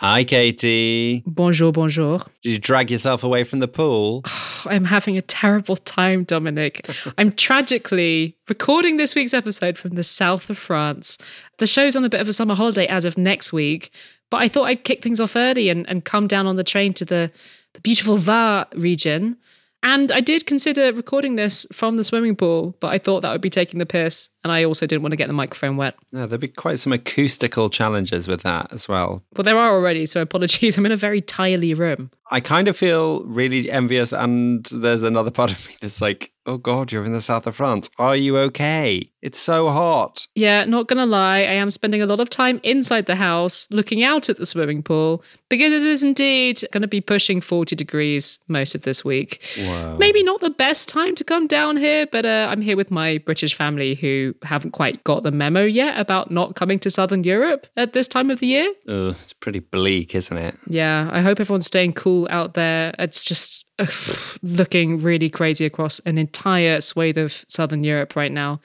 Hi, Katie. Bonjour, bonjour. Did you drag yourself away from the pool? I'm having a terrible time, Dominic. I'm tragically recording this week's episode from the south of France. The show's on a bit of a summer holiday as of next week, but I thought I'd kick things off early and come down on the train to the beautiful Var region. And I did consider recording this from the swimming pool, but I thought that would be taking the piss. And I also didn't want to get the microphone wet. No, there'd be quite some acoustical challenges with that as well. Well, there are already, so apologies. I'm in a very tiley room. I kind of feel really envious, and there's another part of me that's like, oh God, you're in the south of France. Are you okay? It's so hot. Yeah, not gonna lie, I am spending a lot of time inside the house looking out at the swimming pool because it is indeed going to be pushing 40 degrees most of this week. Whoa. Maybe not the best time to come down here, but I'm here with my British family who haven't quite got the memo yet about not coming to Southern Europe at this time of the year. Ugh, it's pretty bleak, isn't it? Yeah, I hope everyone's staying cool out there. It's just looking really crazy across an entire swathe of Southern Europe right now.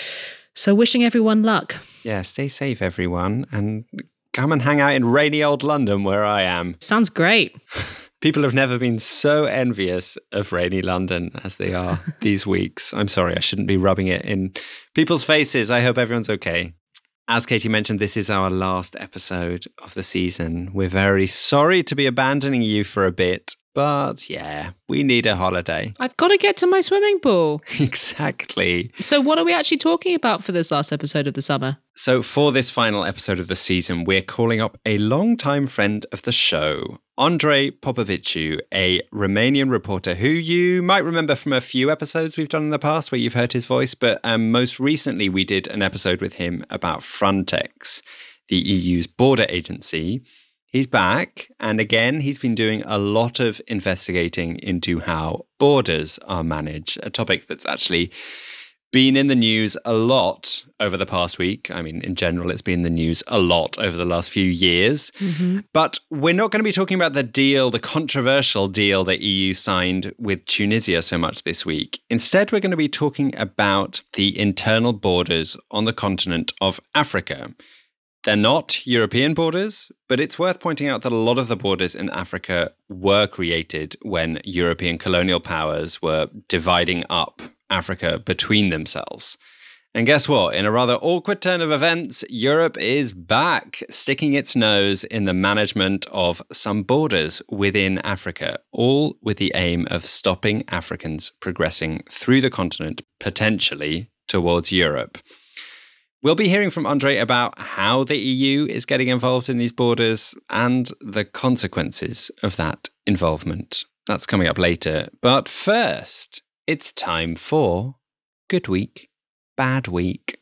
So wishing everyone luck. Yeah, stay safe, everyone, and come and hang out in rainy old London where I am. Sounds great. People have never been so envious of rainy London as they are these weeks. I'm sorry, I shouldn't be rubbing it in people's faces. I hope everyone's okay. As Katie mentioned, this is our last episode of the season. We're very sorry to be abandoning you for a bit, but yeah, we need a holiday. I've got to get to my swimming pool. Exactly. So what are we actually talking about for this last episode of the summer? So for this final episode of the season, we're calling up a longtime friend of the show, Andrei Popoviciu, a Romanian reporter who you might remember from a few episodes we've done in the past where you've heard his voice, but most recently we did an episode with him about Frontex, the EU's border agency. He's back, and again, he's been doing a lot of investigating into how borders are managed, a topic that's actually been in the news a lot over the past week. I mean, in general, it's been in the news a lot over the last few years. Mm-hmm. But we're not going to be talking about the deal, the controversial deal that EU signed with Tunisia so much this week. Instead, we're going to be talking about the internal borders on the continent of Africa. They're not European borders, but it's worth pointing out that a lot of the borders in Africa were created when European colonial powers were dividing up Africa between themselves. And guess what? In a rather awkward turn of events, Europe is back, sticking its nose in the management of some borders within Africa, all with the aim of stopping Africans progressing through the continent, potentially towards Europe. We'll be hearing from Andrei about how the EU is getting involved in these borders and the consequences of that involvement. That's coming up later. But first, it's time for Good Week, Bad Week.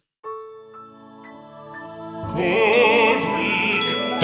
Good week,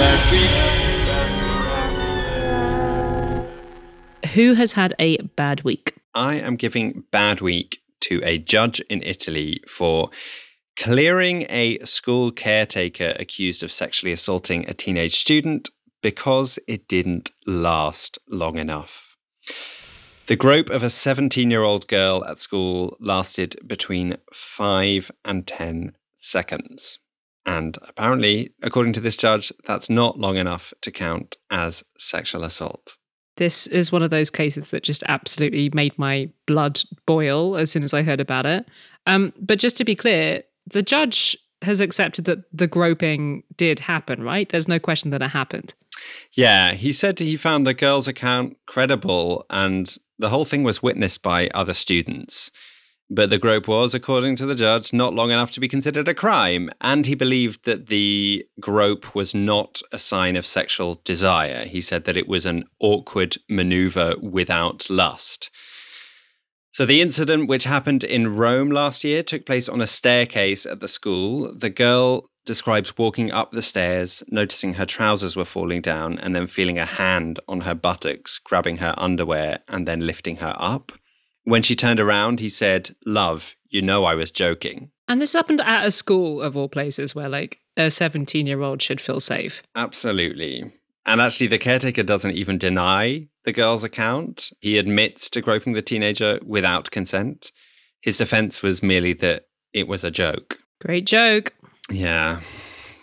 bad week. Who has had a bad week? I am giving bad week to a judge in Italy for clearing a school caretaker accused of sexually assaulting a teenage student because it didn't last long enough. The grope of a 17-year-old girl at school lasted between 5 and 10 seconds. And apparently, according to this judge, that's not long enough to count as sexual assault. This is one of those cases that just absolutely made my blood boil as soon as I heard about it. But just to be clear, the judge has accepted that the groping did happen, right? There's no question that it happened. Yeah, he said he found the girl's account credible and the whole thing was witnessed by other students. But the grope was, according to the judge, not long enough to be considered a crime. And he believed that the grope was not a sign of sexual desire. He said that it was an awkward maneuver without lust. So the incident, which happened in Rome last year, took place on a staircase at the school. The girl describes walking up the stairs, noticing her trousers were falling down, and then feeling a hand on her buttocks, grabbing her underwear, and then lifting her up. When she turned around, he said, "Love, you know I was joking." And this happened at a school, of all places, where like a 17-year-old should feel safe. Absolutely. And actually, the caretaker doesn't even deny the girl's account. He admits to groping the teenager without consent. His defense was merely that it was a joke. Great joke. Yeah.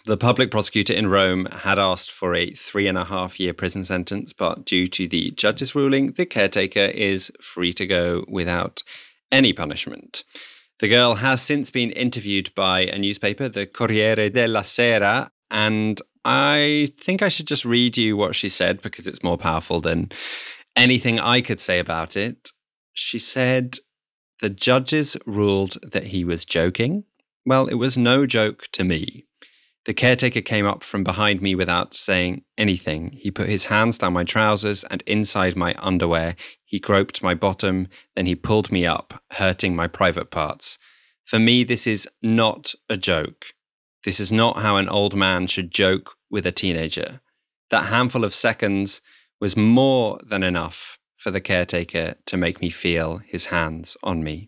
The public prosecutor in Rome had asked for a 3.5-year prison sentence, but due to the judge's ruling, the caretaker is free to go without any punishment. The girl has since been interviewed by a newspaper, the Corriere della Sera, and I think I should just read you what she said because it's more powerful than anything I could say about it. She said, "The judges ruled that he was joking. Well, it was no joke to me. The caretaker came up from behind me without saying anything. He put his hands down my trousers and inside my underwear. He groped my bottom, then he pulled me up, hurting my private parts. For me, this is not a joke. This is not how an old man should joke with a teenager. That handful of seconds was more than enough for the caretaker to make me feel his hands on me."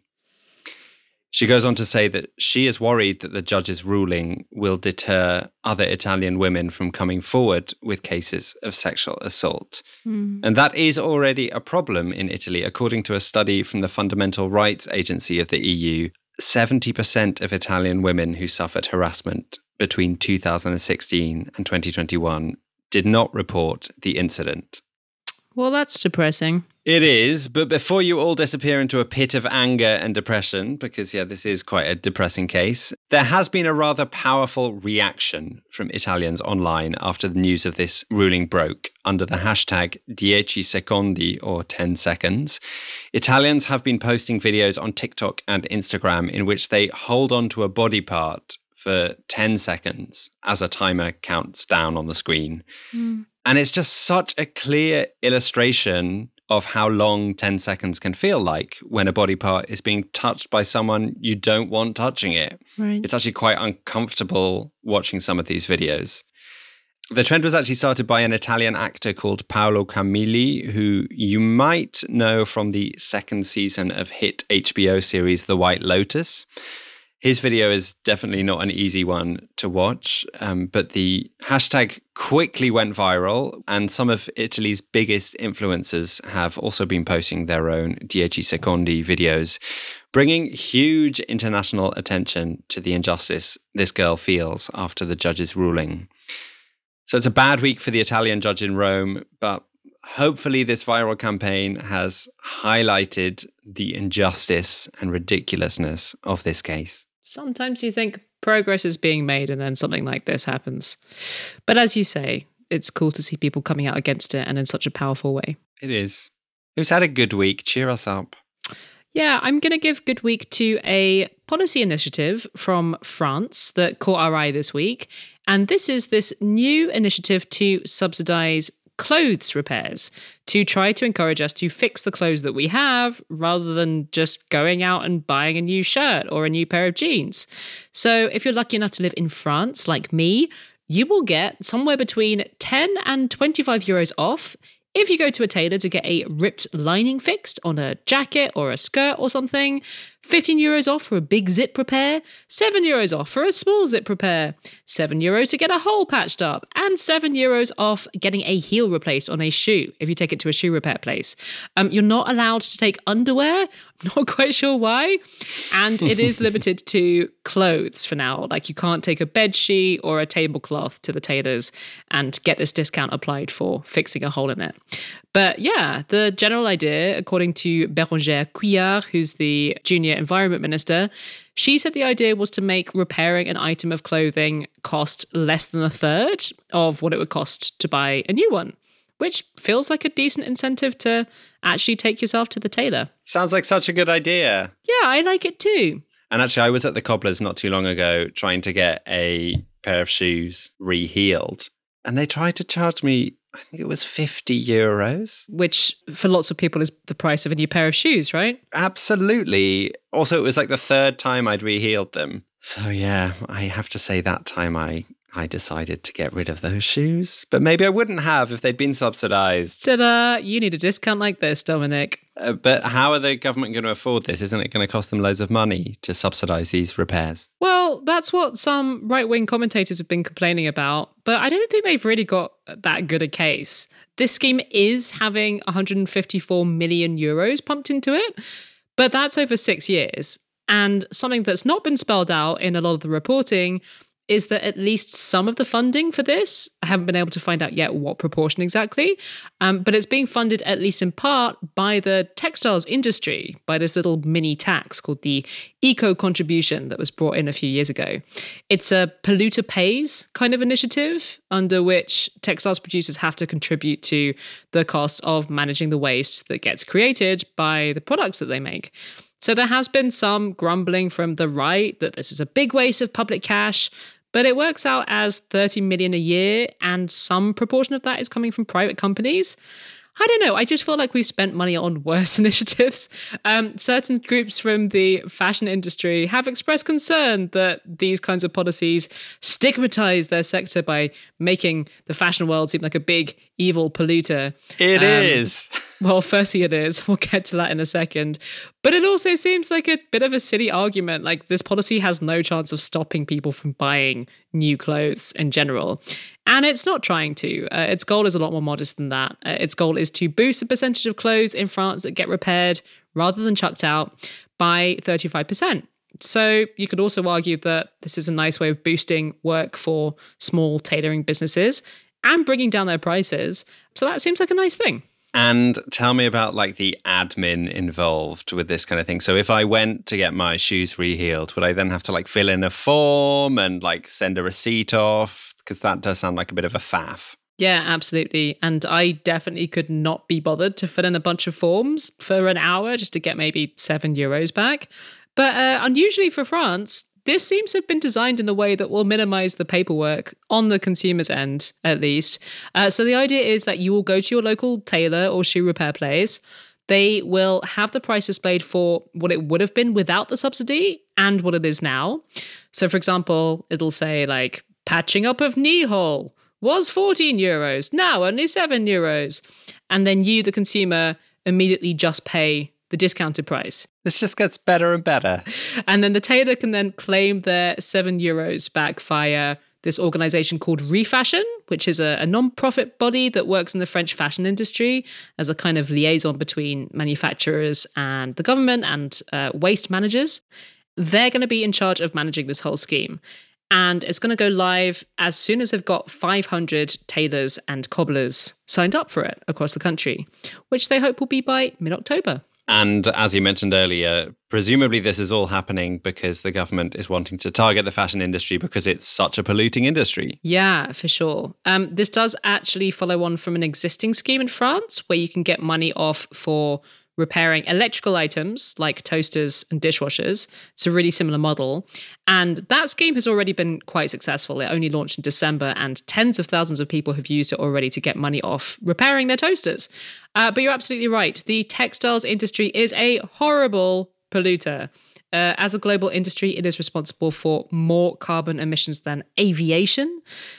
She goes on to say that she is worried that the judge's ruling will deter other Italian women from coming forward with cases of sexual assault. And that is already a problem in Italy. According to a study from the Fundamental Rights Agency of the EU, 70% of Italian women who suffered harassment between 2016 and 2021 did not report the incident. Well, that's depressing. It is, but before you all disappear into a pit of anger and depression, because this is quite a depressing case, there has been a rather powerful reaction from Italians online after the news of this ruling broke under the hashtag 10 secondi, or 10 seconds. Italians have been posting videos on TikTok and Instagram in which they hold on to a body part for 10 seconds as a timer counts down on the screen. And it's just such a clear illustration of how long 10 seconds can feel like when a body part is being touched by someone you don't want touching it. Right. It's actually quite uncomfortable watching some of these videos. The trend was actually started by an Italian actor called Paolo Camilli, who you might know from the second season of hit HBO series The White Lotus. His video is definitely not an easy one to watch, but the hashtag quickly went viral, and some of Italy's biggest influencers have also been posting their own 10 secondi videos, bringing huge international attention to the injustice this girl feels after the judge's ruling. So it's a bad week for the Italian judge in Rome, but hopefully this viral campaign has highlighted the injustice and ridiculousness of this case. Sometimes you think progress is being made and then something like this happens. But as you say, it's cool to see people coming out against it and in such a powerful way. It is. Who's had a good week? Cheer us up. Yeah, I'm going to give good week to a policy initiative from France that caught our eye this week. And this is this new initiative to subsidize clothes repairs, to try to encourage us to fix the clothes that we have rather than just going out and buying a new shirt or a new pair of jeans. So if you're lucky enough to live in France, like me, you will get somewhere between 10 and 25 euros off if you go to a tailor to get a ripped lining fixed on a jacket or a skirt or something, 15 euros off for a big zip repair, 7 euros off for a small zip repair, 7 euros to get a hole patched up, and 7 euros off getting a heel replaced on a shoe if you take it to a shoe repair place. You're not allowed to take underwear, not quite sure why, and it is limited to clothes for now. Like you can't take a bed sheet or a tablecloth to the tailors and get this discount applied for fixing a hole in it. But yeah, the general idea, according to Bérangère Couillard, who's the junior environment minister, she said the idea was to make repairing an item of clothing cost less than a third of what it would cost to buy a new one, which feels like a decent incentive to actually take yourself to the tailor. Sounds like such a good idea. Yeah, I like it too. And actually, I was at the cobbler's not too long ago trying to get a pair of shoes re-heeled, and they tried to charge me, I think it was 50 euros. Which for lots of people is the price of a new pair of shoes, right? Absolutely. Also, it was like the third time I'd re-heeled them. So yeah, I have to say that time I decided to get rid of those shoes. But maybe I wouldn't have if they'd been subsidized. Ta-da! You need a discount like this, Dominic. But how are the government going to afford this? Isn't it going to cost them loads of money to subsidize these repairs? Well, that's what some right-wing commentators have been complaining about, but I don't think they've really got that good a case. This scheme is having 154 million euros pumped into it, but that's over 6 years. And something that's not been spelled out in a lot of the reporting is that at least some of the funding for this, I haven't been able to find out yet what proportion exactly, but it's being funded at least in part by the textiles industry, by this little mini tax called the eco-contribution that was brought in a few years ago. It's a polluter pays kind of initiative under which textiles producers have to contribute to the costs of managing the waste that gets created by the products that they make. So there has been some grumbling from the right that this is a big waste of public cash, but it works out as 30 million a year, and some proportion of that is coming from private companies. I don't know. I just feel like we've spent money on worse initiatives. Certain groups from the fashion industry have expressed concern that these kinds of policies stigmatize their sector by making the fashion world seem like a big evil polluter. It is. Well, firstly, it is. We'll get to that in a second. But it also seems like a bit of a silly argument. Like, this policy has no chance of stopping people from buying new clothes in general. And it's not trying to. Its goal is a lot more modest than that. Its goal is to boost the percentage of clothes in France that get repaired rather than chucked out by 35%. So you could also argue that this is a nice way of boosting work for small tailoring businesses and bringing down their prices. So that seems like a nice thing. And tell me about like the admin involved with this kind of thing. So if I went to get my shoes rehealed, would I then have to like fill in a form and like send a receipt off? Because that does sound like a bit of a faff. Yeah, absolutely. And I definitely could not be bothered to fill in a bunch of forms for an hour just to get maybe €7 back. But unusually for France, this seems to have been designed in a way that will minimize the paperwork on the consumer's end, at least. So the idea is that you will go to your local tailor or shoe repair place. They will have the price displayed for what it would have been without the subsidy and what it is now. So, for example, it'll say like patching up of knee hole was €14, now only €7. And then you, the consumer, immediately just pay the discounted price. This just gets better and better. And then the tailor can then claim their €7 back via this organization called Refashion, which is a non-profit body that works in the French fashion industry as a kind of liaison between manufacturers and the government and waste managers. They're going to be in charge of managing this whole scheme. And it's going to go live as soon as they've got 500 tailors and cobblers signed up for it across the country, which they hope will be by mid-October. And as you mentioned earlier, presumably this is all happening because the government is wanting to target the fashion industry because it's such a polluting industry. Yeah, for sure. This does actually follow on from an existing scheme in France where you can get money off for repairing electrical items like toasters and dishwashers. It's a really similar model. And that scheme has already been quite successful. It only launched in December and tens of thousands of people have used it already to get money off repairing their toasters. But you're absolutely right. The textiles industry is a horrible polluter. As a global industry, it is responsible for more carbon emissions than aviation.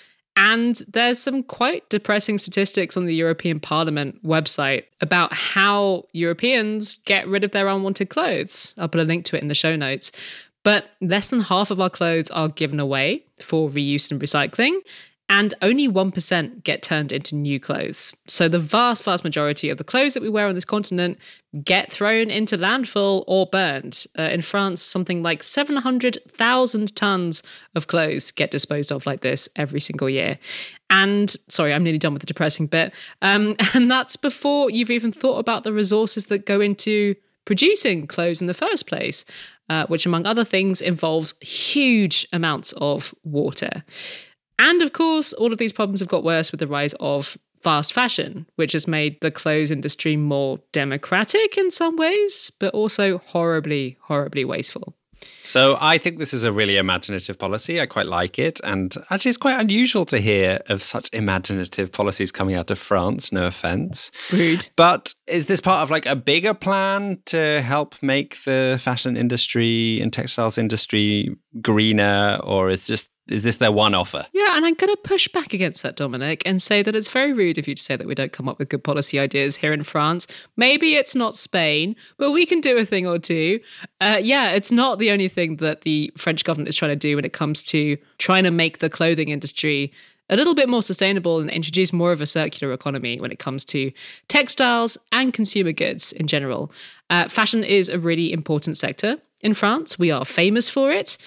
And there's some quite depressing statistics on the European Parliament website about how Europeans get rid of their unwanted clothes. I'll put a link to it in the show notes. But less than half of our clothes are given away for reuse and recycling, and only 1% get turned into new clothes. So the vast, vast majority of the clothes that we wear on this continent get thrown into landfill or burned. In France, something like 700,000 tons of clothes get disposed of like this every single year. And, sorry, I'm nearly done with the depressing bit. And that's before you've even thought about the resources that go into producing clothes in the first place, which, among other things, involves huge amounts of water. And of course, all of these problems have got worse with the rise of fast fashion, which has made the clothes industry more democratic in some ways, but also horribly, horribly wasteful. So I think this is a really imaginative policy. I quite like it. And actually, it's quite unusual to hear of such imaginative policies coming out of France. No offense. Rude. But is this part of like a bigger plan to help make the fashion industry and textiles industry greener? Or is this their one offer? Yeah, and I'm going to push back against that, Dominic, and say that it's very rude of you to say that we don't come up with good policy ideas here in France. Maybe it's not Spain, but we can do a thing or two. Yeah, it's not the only thing that the French government is trying to do when it comes to trying to make the clothing industry a little bit more sustainable and introduce more of a circular economy when it comes to textiles and consumer goods in general. Fashion is a really important sector in France. We are famous for it.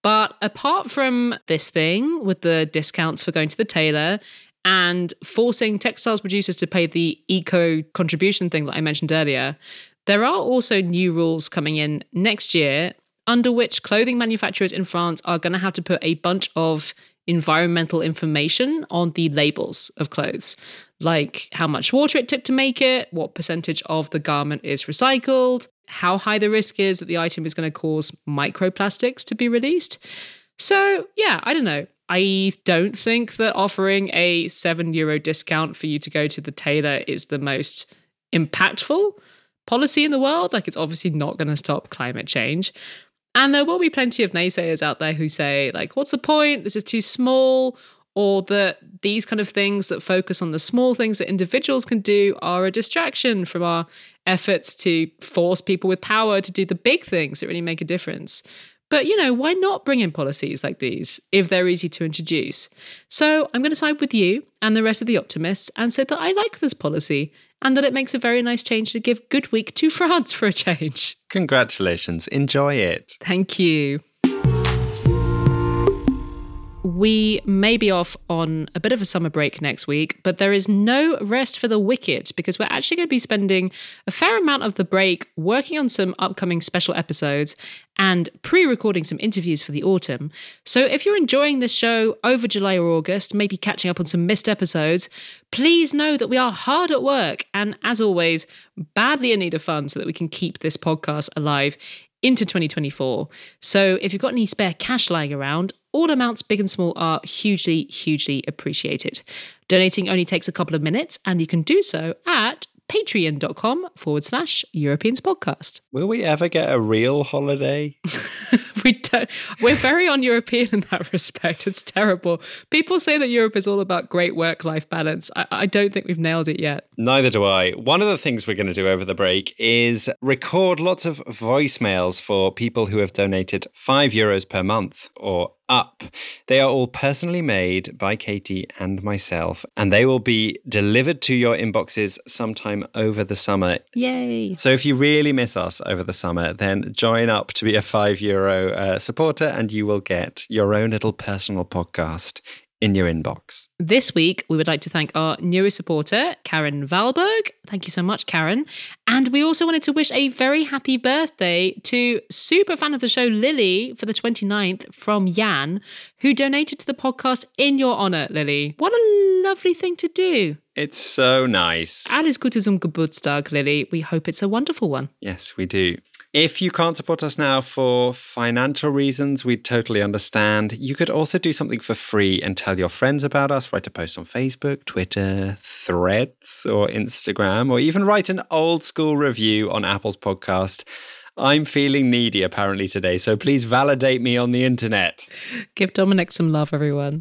But apart from this thing with the discounts for going to the tailor and forcing textiles producers to pay the eco contribution thing that I mentioned earlier, there are also new rules coming in next year under which clothing manufacturers in France are going to have to put a bunch of environmental information on the labels of clothes, like how much water it took to make it, what percentage of the garment is recycled, how high the risk is that the item is going to cause microplastics to be released. So, yeah, I don't know. I don't think that offering a €7 discount for you to go to the tailor is the most impactful policy in the world. Like, it's obviously not going to stop climate change. And there will be plenty of naysayers out there who say, like, what's the point? This is too small. Or that these kind of things that focus on the small things that individuals can do are a distraction from our efforts to force people with power to do the big things that really make a difference. But, you know, why not bring in policies like these if they're easy to introduce? So I'm going to side with you and the rest of the optimists and say that I like this policy and that it makes a very nice change to give good week to France for a change. Congratulations. Enjoy it. Thank you. We may be off on a bit of a summer break next week, but there is no rest for the wicked because we're actually going to be spending a fair amount of the break working on some upcoming special episodes and pre-recording some interviews for the autumn. So if you're enjoying this show over July or August, maybe catching up on some missed episodes, please know that we are hard at work and, as always, badly in need of funds so that we can keep this podcast alive into 2024. So if you've got any spare cash lying around, all amounts, big and small, are hugely, hugely appreciated. Donating only takes a couple of minutes, and you can do so at patreon.com/Europeans podcast. Will we ever get a real holiday? We don't. We're very un-European in that respect. It's terrible. People say that Europe is all about great work-life balance. I don't think we've nailed it yet. Neither do I. One of the things we're going to do over the break is record lots of voicemails for people who have donated €5 per month or up. They are all personally made by Katie and myself, and they will be delivered to your inboxes sometime over the summer. Yay. So if you really miss us over the summer, then join up to be a €5 supporter and you will get your own little personal podcast in your inbox. This week, we would like to thank our newest supporter, Karen Valberg. Thank you so much, Karen. And we also wanted to wish a very happy birthday to super fan of the show, Lily, for the 29th from Jan, who donated to the podcast in your honour, Lily. What a lovely thing to do. It's so nice. Alles Gute zum Geburtstag, Lily. We hope it's a wonderful one. Yes, we do. If you can't support us now for financial reasons, we totally understand. You could also do something for free and tell your friends about us. Write a post on Facebook, Twitter, Threads, or Instagram, or even write an old school review on Apple's podcast. I'm feeling needy apparently today, so please validate me on the internet. Give Dominic some love, everyone.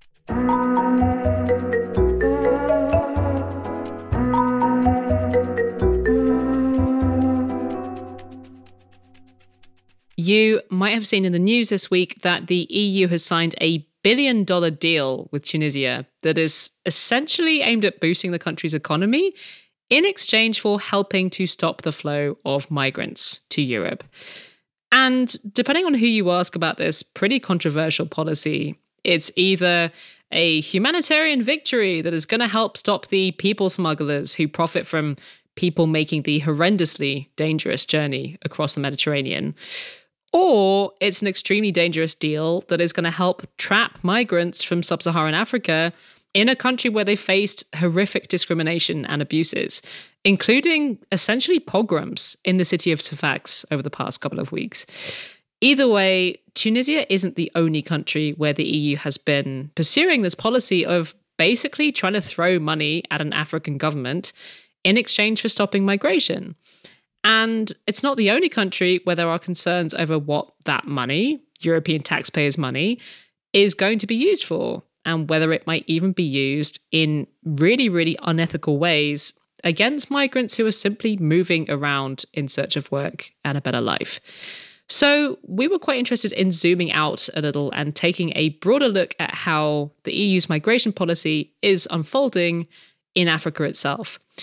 You might have seen in the news this week that the EU has signed a $1 billion deal with Tunisia that is essentially aimed at boosting the country's economy in exchange for helping to stop the flow of migrants to Europe. And depending on who you ask about this pretty controversial policy, it's either a humanitarian victory that is going to help stop the people smugglers who profit from people making the horrendously dangerous journey across the Mediterranean, or it's an extremely dangerous deal that is going to help trap migrants from sub-Saharan Africa in a country where they faced horrific discrimination and abuses, including essentially pogroms in the city of Sfax over the past couple of weeks. Either way, Tunisia isn't the only country where the EU has been pursuing this policy of basically trying to throw money at an African government in exchange for stopping migration. And it's not the only country where there are concerns over what that money, European taxpayers' money, is going to be used for, and whether it might even be used in really, really unethical ways against migrants who are simply moving around in search of work and a better life. So we were quite interested in zooming out a little and taking a broader look at how the EU's migration policy is unfolding in Africa itself.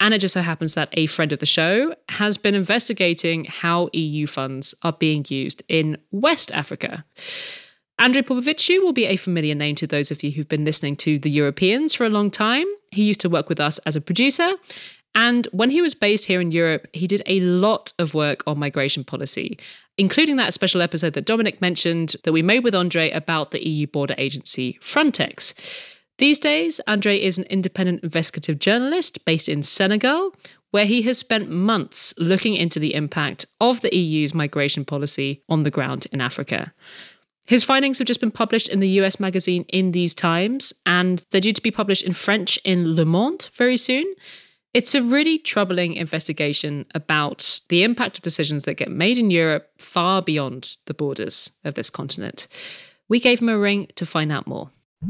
And it just so happens that a friend of the show has been investigating how EU funds are being used in West Africa. Andrei Popoviciu will be a familiar name to those of you who've been listening to The Europeans for a long time. He used to work with us as a producer. And when he was based here in Europe, he did a lot of work on migration policy, including that special episode that Dominic mentioned that we made with Andre about the EU border agency Frontex. These days, Andre is an independent investigative journalist based in Senegal, where he has spent months looking into the impact of the EU's migration policy on the ground in Africa. His findings have just been published in the US magazine In These Times, and they're due to be published in French in Le Monde very soon. It's a really troubling investigation about the impact of decisions that get made in Europe far beyond the borders of this continent. We gave him a ring to find out more.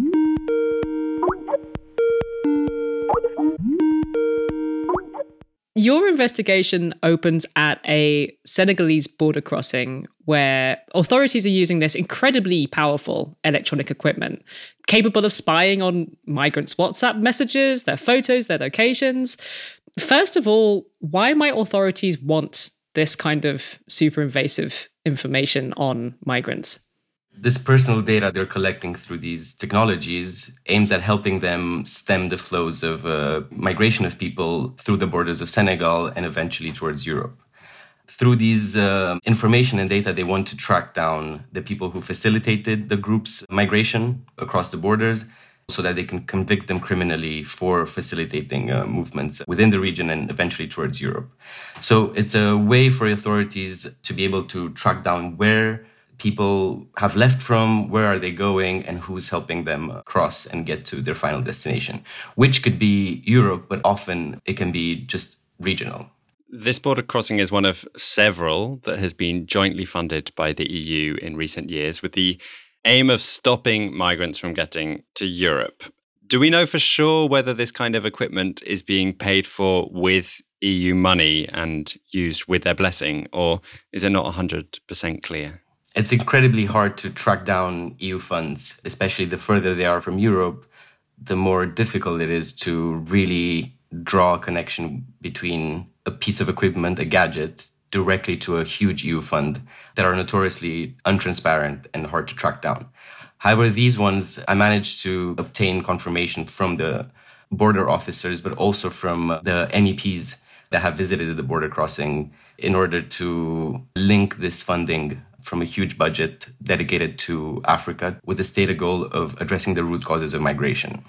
Your investigation opens at a Senegalese border crossing where authorities are using this incredibly powerful electronic equipment, capable of spying on migrants' WhatsApp messages, their photos, their locations. First of all, why might authorities want this kind of super invasive information on migrants? This personal data they're collecting through these technologies aims at helping them stem the flows of migration of people through the borders of Senegal and eventually towards Europe. Through these information and data, they want to track down the people who facilitated the group's migration across the borders so that they can convict them criminally for facilitating movements within the region and eventually towards Europe. So it's a way for authorities to be able to track down where people have left from, where are they going, and who's helping them cross and get to their final destination, which could be Europe, but often it can be just regional. This border crossing is one of several that has been jointly funded by the EU in recent years with the aim of stopping migrants from getting to Europe. Do we know for sure whether this kind of equipment is being paid for with EU money and used with their blessing, or is it not 100% clear? It's incredibly hard to track down EU funds, especially the further they are from Europe, the more difficult it is to really draw a connection between a piece of equipment, a gadget, directly to a huge EU fund that are notoriously untransparent and hard to track down. However, these ones, I managed to obtain confirmation from the border officers, but also from the MEPs that have visited the border crossing in order to link this funding from a huge budget dedicated to Africa with the stated goal of addressing the root causes of migration.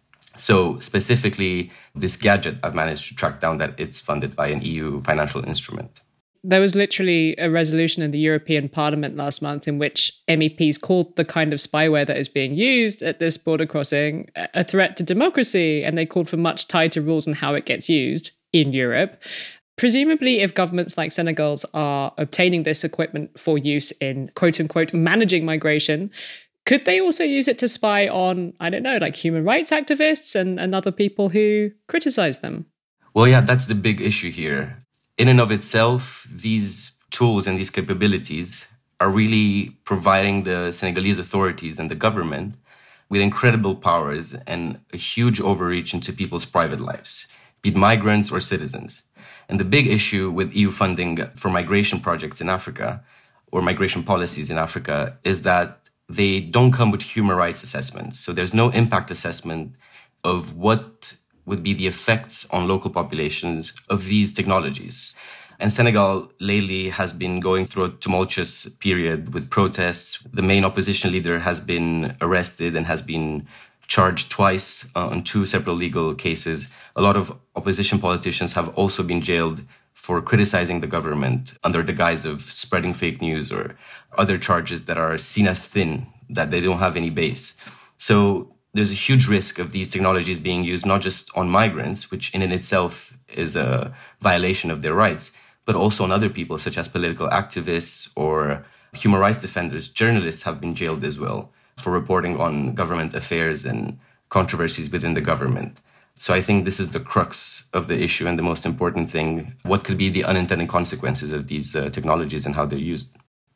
So specifically, this gadget, I've managed to track down that it's funded by an EU financial instrument. There was literally a resolution in the European Parliament last month in which MEPs called the kind of spyware that is being used at this border crossing a threat to democracy, and they called for much tighter rules on how it gets used in Europe. Presumably, if governments like Senegal's are obtaining this equipment for use in quote-unquote managing migration, could they also use it to spy on, I don't know, like human rights activists and other people who criticize them? Well, yeah, that's the big issue here. In and of itself, these tools and these capabilities are really providing the Senegalese authorities and the government with incredible powers and a huge overreach into people's private lives, be it migrants or citizens. And the big issue with EU funding for migration projects in Africa or migration policies in Africa is that they don't come with human rights assessments. So there's no impact assessment of what would be the effects on local populations of these technologies. And Senegal lately has been going through a tumultuous period with protests. The main opposition leader has been arrested and has been charged twice on two separate legal cases. A lot of opposition politicians have also been jailed for criticizing the government under the guise of spreading fake news or other charges that are seen as thin, that they don't have any base. So there's a huge risk of these technologies being used not just on migrants, which in and itself is a violation of their rights, but also on other people such as political activists or human rights defenders. Journalists have been jailed as well for reporting on government affairs and controversies within the government. So I think this is the crux of the issue and the most important thing. What could be the unintended consequences of these technologies and how they're used?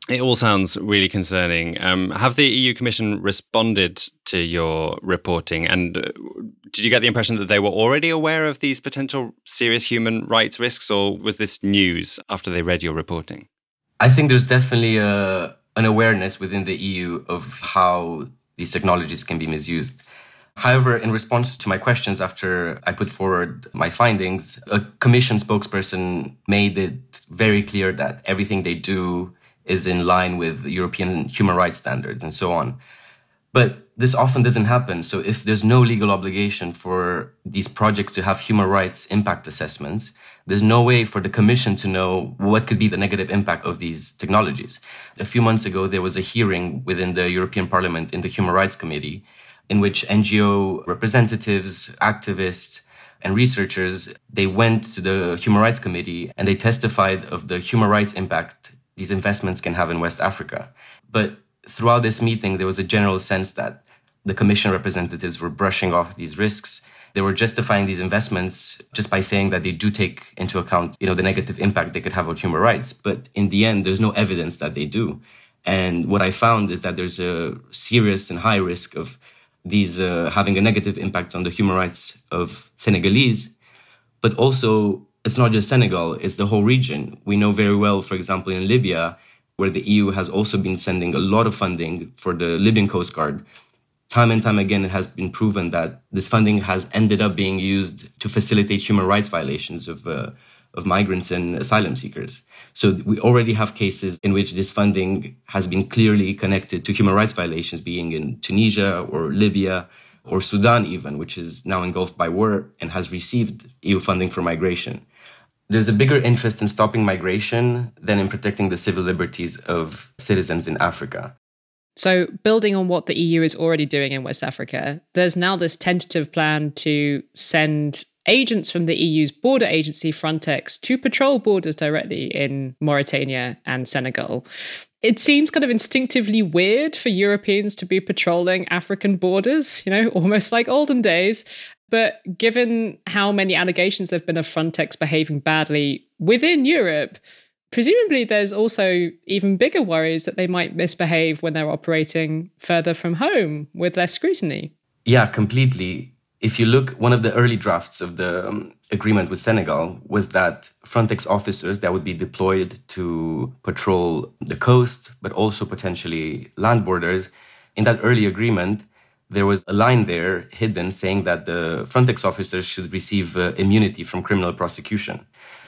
It all sounds really concerning. Have the EU Commission responded to your reporting? And did you get the impression that they were already aware of these potential serious human rights risks, or was this news after they read your reporting? I think there's definitely an awareness within the EU of how these technologies can be misused. However, in response to my questions after I put forward my findings, a Commission spokesperson made it very clear that everything they do is in line with European human rights standards and so on. But this often doesn't happen. So if there's no legal obligation for these projects to have human rights impact assessments, there's no way for the Commission to know what could be the negative impact of these technologies. A few months ago, there was a hearing within the European Parliament in the Human Rights Committee in which NGO representatives, activists, and researchers, they went to the Human Rights Committee and they testified of the human rights impact these investments can have in West Africa. But throughout this meeting, there was a general sense that the Commission representatives were brushing off these risks. They were justifying these investments just by saying that they do take into account, the negative impact they could have on human rights. But in the end, there's no evidence that they do. And what I found is that there's a serious and high risk of these having a negative impact on the human rights of Senegalese, but also it's not just Senegal, it's the whole region. We know very well, for example, in Libya, where the EU has also been sending a lot of funding for the Libyan Coast Guard. Time and time again, it has been proven that this funding has ended up being used to facilitate human rights violations of migrants and asylum seekers. So we already have cases in which this funding has been clearly connected to human rights violations, being in Tunisia or Libya or Sudan even, which is now engulfed by war and has received EU funding for migration. There's a bigger interest in stopping migration than in protecting the civil liberties of citizens in Africa. So building on what the EU is already doing in West Africa, there's now this tentative plan to send agents from the EU's border agency Frontex to patrol borders directly in Mauritania and Senegal. It seems kind of instinctively weird for Europeans to be patrolling African borders, almost like olden days. But given how many allegations there have been of Frontex behaving badly within Europe, presumably there's also even bigger worries that they might misbehave when they're operating further from home with less scrutiny. Yeah, completely. If you look, one of the early drafts of the agreement with Senegal was that Frontex officers that would be deployed to patrol the coast, but also potentially land borders, in that early agreement, there was a line there hidden saying that the Frontex officers should receive immunity from criminal prosecution.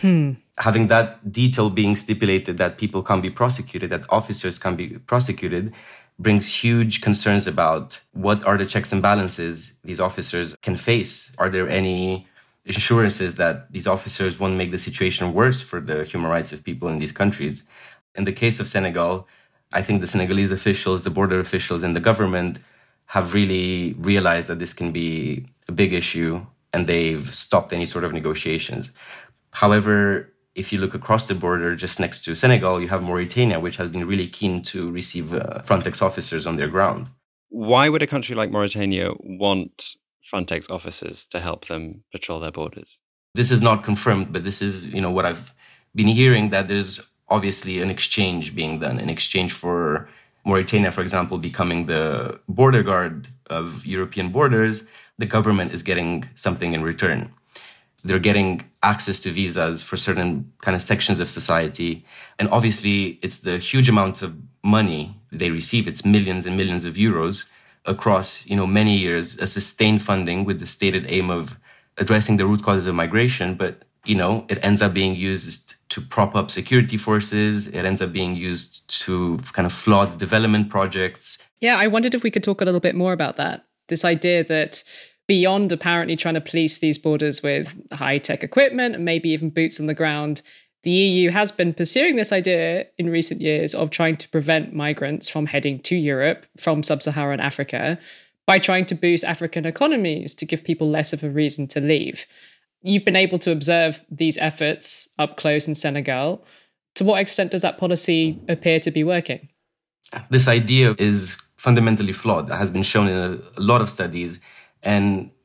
Having that detail being stipulated that people can be prosecuted, that officers can be prosecuted, brings huge concerns about what are the checks and balances these officers can face. Are there any assurances that these officers won't make the situation worse for the human rights of people in these countries? In the case of Senegal, I think the Senegalese officials, the border officials, and the government have really realized that this can be a big issue, and they've stopped any sort of negotiations. However, if you look across the border, just next to Senegal, you have Mauritania, which has been really keen to receive Frontex officers on their ground. Why would a country like Mauritania want Frontex officers to help them patrol their borders? This is not confirmed, but this is, what I've been hearing, that there's obviously an exchange being done, in exchange for Mauritania, for example, becoming the border guard of European borders. The government is getting something in return. They're getting access to visas for certain kind of sections of society. And obviously, it's the huge amount of money they receive. It's millions and millions of euros across, many years, a sustained funding with the stated aim of addressing the root causes of migration. But, it ends up being used to prop up security forces. It ends up being used to kind of flood development projects. Yeah, I wondered if we could talk a little bit more about that. This idea that beyond apparently trying to police these borders with high-tech equipment and maybe even boots on the ground, the EU has been pursuing this idea in recent years of trying to prevent migrants from heading to Europe from sub-Saharan Africa by trying to boost African economies to give people less of a reason to leave. You've been able to observe these efforts up close in Senegal. To what extent does that policy appear to be working? This idea is fundamentally flawed. That has been shown in a lot of studies. And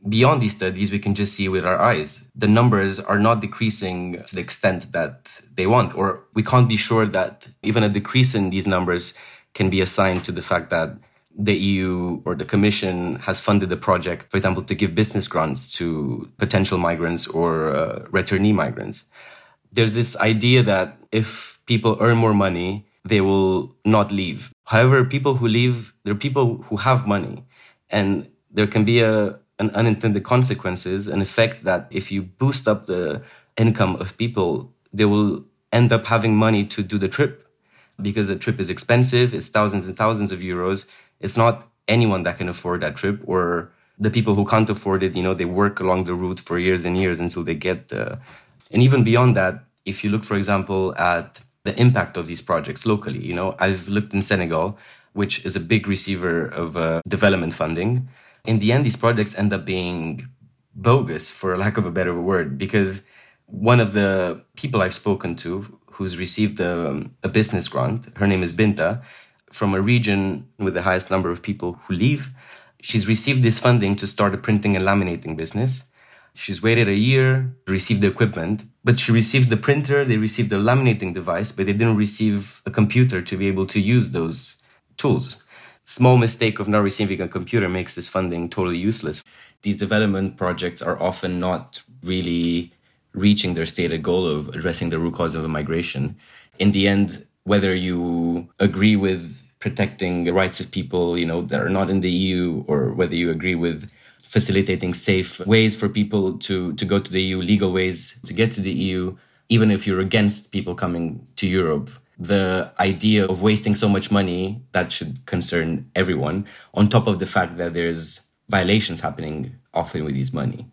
beyond these studies, we can just see with our eyes. The numbers are not decreasing to the extent that they want, or we can't be sure that even a decrease in these numbers can be assigned to the fact that the EU or the Commission has funded a project, for example, to give business grants to potential migrants or returnee migrants. There's this idea that if people earn more money, they will not leave. However, people who leave, they're people who have money. And there can be an unintended consequences, an effect that if you boost up the income of people, they will end up having money to do the trip. Because the trip is expensive, it's thousands and thousands of euros. It's not anyone that can afford that trip, or the people who can't afford it, they work along the route for years and years until they get and even beyond that, if you look, for example, at the impact of these projects locally, I've looked in Senegal, which is a big receiver of development funding. In the end, these projects end up being bogus, for lack of a better word, because one of the people I've spoken to who's received a business grant, her name is Binta, from a region with the highest number of people who leave. She's received this funding to start a printing and laminating business. She's waited a year to receive the equipment, but she received the printer, they received the laminating device, but they didn't receive a computer to be able to use those tools. Small mistake of not receiving a computer makes this funding totally useless. These development projects are often not really reaching their stated goal of addressing the root cause of migration. In the end, whether you agree with protecting the rights of people, that are not in the EU, or whether you agree with facilitating safe ways for people to go to the EU, legal ways to get to the EU, even if you're against people coming to Europe, the idea of wasting so much money, that should concern everyone, on top of the fact that there's violations happening often with this money.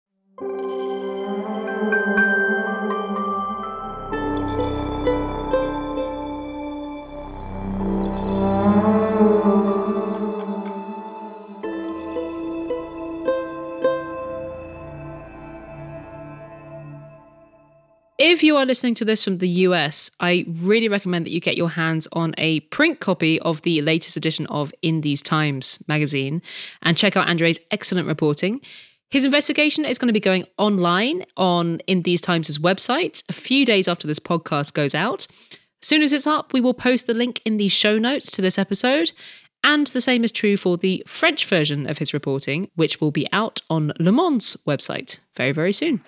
If you are listening to this from the US, I really recommend that you get your hands on a print copy of the latest edition of In These Times magazine and check out Andre's excellent reporting. His investigation is going to be going online on In These Times' website a few days after this podcast goes out. As soon as it's up, we will post the link in the show notes to this episode. And the same is true for the French version of his reporting, which will be out on Le Monde's website very, very soon.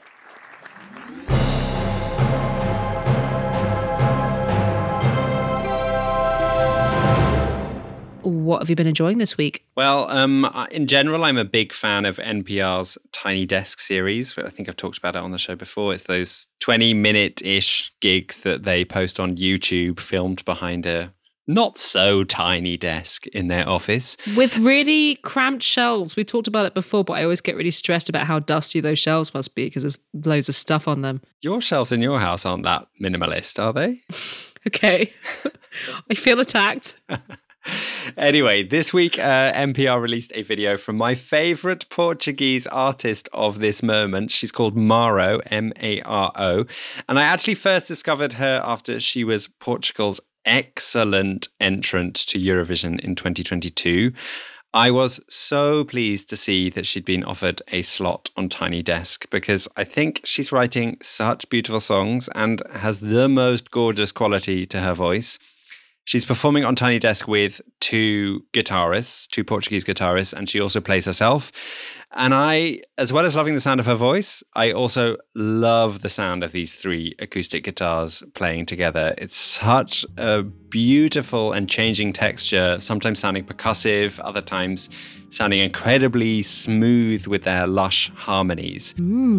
What have you been enjoying this week? Well, in general, I'm a big fan of NPR's Tiny Desk series. I think I've talked about it on the show before. It's those 20-minute-ish gigs that they post on YouTube, filmed behind a not so tiny desk in their office. With really cramped shelves. We talked about it before, but I always get really stressed about how dusty those shelves must be because there's loads of stuff on them. Your shelves in your house aren't that minimalist, are they? Okay. I feel attacked. Anyway, this week, NPR released a video from my favorite Portuguese artist of this moment. She's called Maro, M-A-R-O. And I actually first discovered her after she was Portugal's excellent entrant to Eurovision in 2022. I was so pleased to see that she'd been offered a slot on Tiny Desk because I think she's writing such beautiful songs and has the most gorgeous quality to her voice. She's performing on Tiny Desk with two Portuguese guitarists, and she also plays herself. And I, as well as loving the sound of her voice, I also love the sound of these three acoustic guitars playing together. It's such a beautiful and changing texture, sometimes sounding percussive, other times sounding incredibly smooth with their lush harmonies.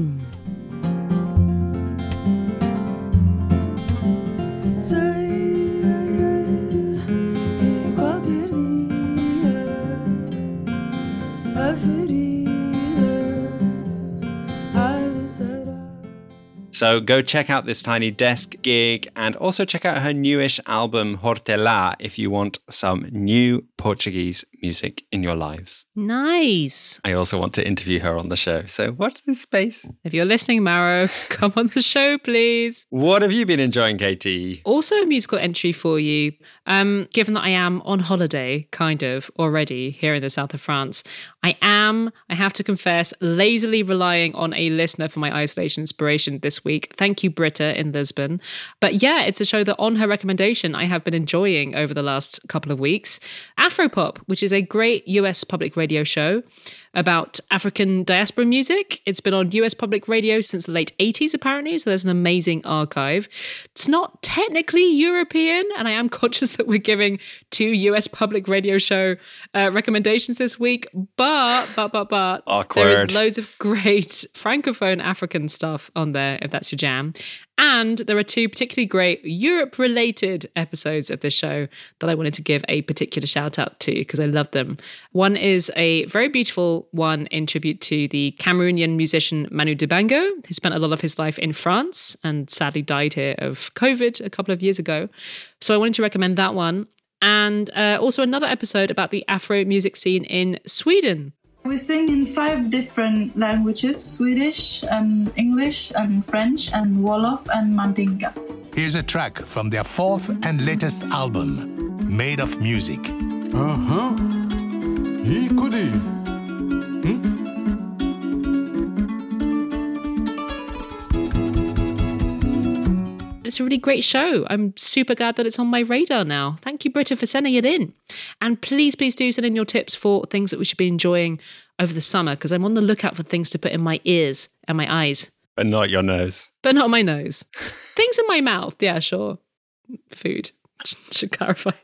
So go check out this Tiny Desk gig and also check out her newish album Hortelã if you want some new Portuguese music in your lives. Nice. I also want to interview her on the show. So watch this space. If you're listening, Maro, come on the show, please. What have you been enjoying, Katie? Also a musical entry for you. Given that I am on holiday, kind of, already here in the south of France, I have to confess, lazily relying on a listener for my isolation inspiration this week. Thank you, Britta in Lisbon. But yeah, it's a show that on her recommendation I have been enjoying over the last couple of weeks. Afropop, which is a great US public radio show about African diaspora music. It's been on US public radio since the late 80s, apparently, so there's an amazing archive. It's not technically European, and I am conscious that we're giving 2 US public radio show recommendations this week, but Awkward. there is loads of great Francophone African stuff on there, if that's your jam. And there are 2 particularly great Europe-related episodes of this show that I wanted to give a particular shout out to because I love them. One is a very beautiful one in tribute to the Cameroonian musician Manu Dibango, who spent a lot of his life in France and sadly died here of COVID a couple of years ago. So I wanted to recommend that one. And also another episode about the Afro music scene in Sweden. We sing in 5 different languages: Swedish, English, French, and Wolof, and Mandinka. Here's a track from their 4th and latest album, Made of Music. It's a really great show. I'm super glad that it's on my radar now. Thank you, Britta, for sending it in. And please do send in your tips for things that we should be enjoying over the summer, because I'm on the lookout for things to put in my ears and my eyes. But not your nose. But not my nose. Things in my mouth. Yeah, sure. Food. Should clarify.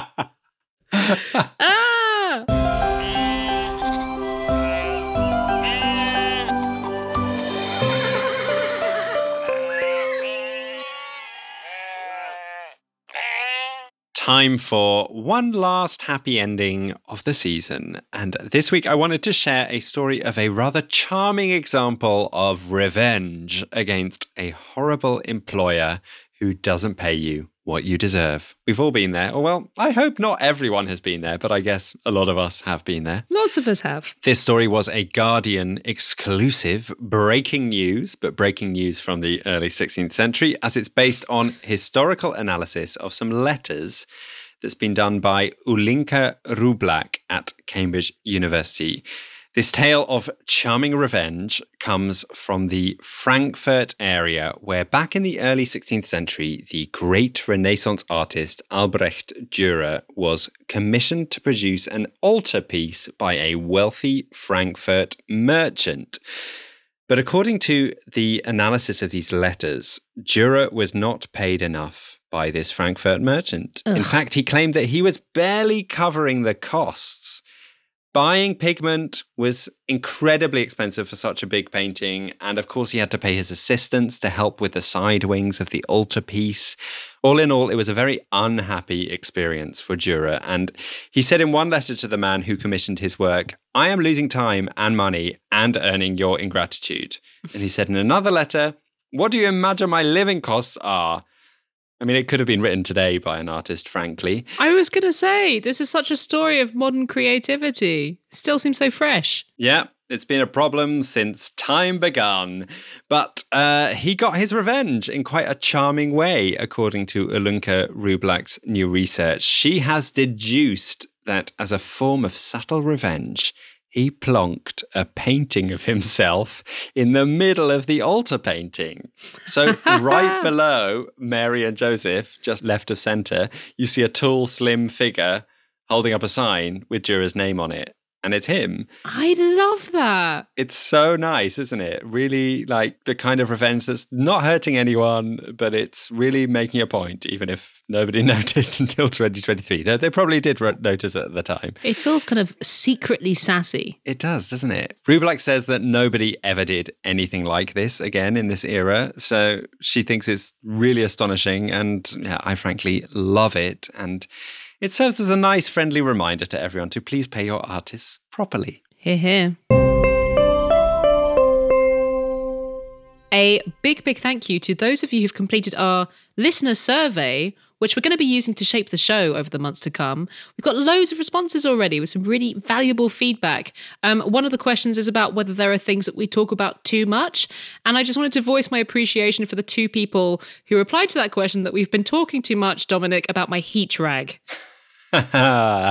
Time for one last happy ending of the season. And this week I wanted to share a story of a rather charming example of revenge against a horrible employer who doesn't pay you what you deserve. We've all been there. Or well, I hope not everyone has been there, but I guess a lot of us have been there. Lots of us have. This story was a Guardian exclusive breaking news, but breaking news from the early 16th century, as it's based on historical analysis of some letters that's been done by Ulinka Rublak at Cambridge University. This tale of charming revenge comes from the Frankfurt area, where back in the early 16th century, the great Renaissance artist Albrecht Dürer was commissioned to produce an altarpiece by a wealthy Frankfurt merchant. But according to the analysis of these letters, Dürer was not paid enough by this Frankfurt merchant. In fact, he claimed that he was barely covering the costs. Buying pigment was incredibly expensive for such a big painting, and of course he had to pay his assistants to help with the side wings of the altarpiece. All in all, it was a very unhappy experience for Dürer, and he said in one letter to the man who commissioned his work, "I am losing time and money and earning your ingratitude." And he said in another letter, "What do you imagine my living costs are?" I mean, it could have been written today by an artist, frankly. I was going to say, this is such a story of modern creativity. It still seems so fresh. Yeah, it's been a problem since time begun. But he got his revenge in quite a charming way, according to Ulunka Rublak's new research. She has deduced that as a form of subtle revenge, he plonked a painting of himself in the middle of the altar painting. So right below Mary and Joseph, just left of center, you see a tall, slim figure holding up a sign with Dürer's name on it. And it's him. I love that. It's so nice, isn't it? Really like the kind of revenge that's not hurting anyone, but it's really making a point, even if nobody noticed until 2023. No, they probably did notice at the time. It feels kind of secretly sassy. It does, doesn't it? Rublak says that nobody ever did anything like this again in this era. So she thinks it's really astonishing. And yeah, I frankly love it. And it serves as a nice, friendly reminder to everyone to please pay your artists properly. Hear, hear. A big thank you to those of you who've completed our listener survey, which we're going to be using to shape the show over the months to come. We've got loads of responses already with some really valuable feedback. One of the questions is about whether there are things that we talk about too much. And I just wanted to voice my appreciation for the two people who replied to that question that we've been talking too much, Dominic, about my heat rag. I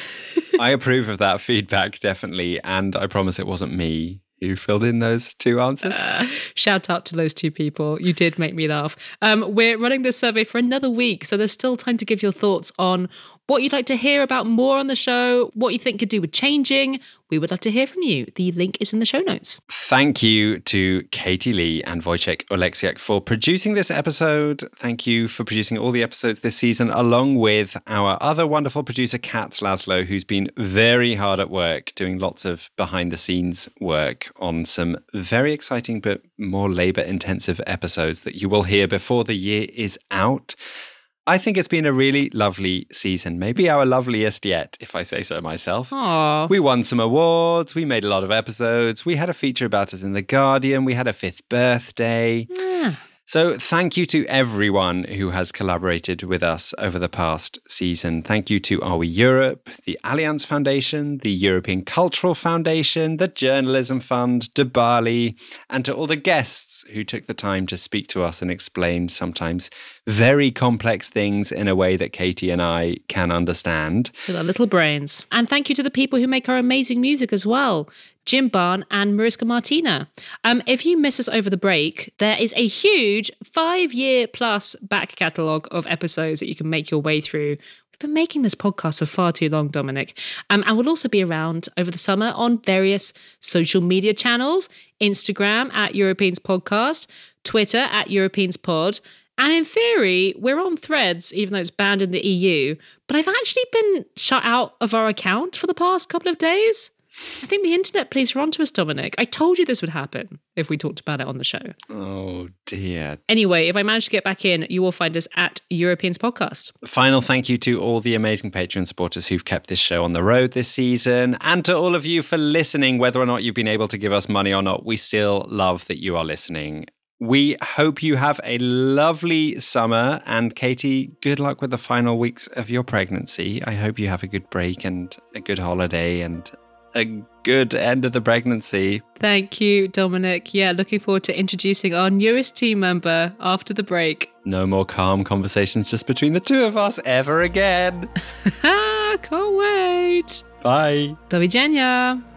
approve of that feedback, definitely. And I promise it wasn't me who filled in those two answers. Shout out to those two people. You did make me laugh. We're running this survey for another week, so there's still time to give your thoughts on what you'd like to hear about more on the show, what you think could do with changing. We would love to hear from you. The link is in the show notes. Thank you to Katie Lee and Wojciech Oleksiak for producing this episode. Thank you for producing all the episodes this season, along with our other wonderful producer, Katz Laszlo, who's been very hard at work doing lots of behind-the-scenes work on some very exciting but more labour-intensive episodes that you will hear before the year is out. I think it's been a really lovely season, maybe our loveliest yet, if I say so myself. Aww. We won some awards, we made a lot of episodes, we had a feature about us in The Guardian, we had a 5th birthday. Yeah. So thank you to everyone who has collaborated with us over the past season. Thank you to Are We Europe, the Allianz Foundation, the European Cultural Foundation, the Journalism Fund, Debali, and to all the guests who took the time to speak to us and explain sometimes very complex things in a way that Katie and I can understand. With our little brains. And thank you to the people who make our amazing music as well. Jim Barn and Mariska Martina. If you miss us over the break, there is a huge 5-year plus back catalogue of episodes that you can make your way through. We've been making this podcast for far too long, Dominic. And we'll also be around over the summer on various social media channels, Instagram at Europeans Podcast, Twitter at Europeans Pod. And in theory, we're on Threads, even though it's banned in the EU. But I've actually been shut out of our account for the past couple of days. I think the internet plays onto us, Dominic. I told you this would happen if we talked about it on the show. Oh, dear. Anyway, if I manage to get back in, you will find us at Europeans Podcast. Final thank you to all the amazing Patreon supporters who've kept this show on the road this season, and to all of you for listening, whether or not you've been able to give us money or not. We still love that you are listening. We hope you have a lovely summer. And Katie, good luck with the final weeks of your pregnancy. I hope you have a good break and a good holiday and a good end of the pregnancy. Thank you, Dominic. Yeah, looking forward to introducing our newest team member after the break. No more calm conversations just between the two of us ever again. Can't wait. Bye. Do widzenia.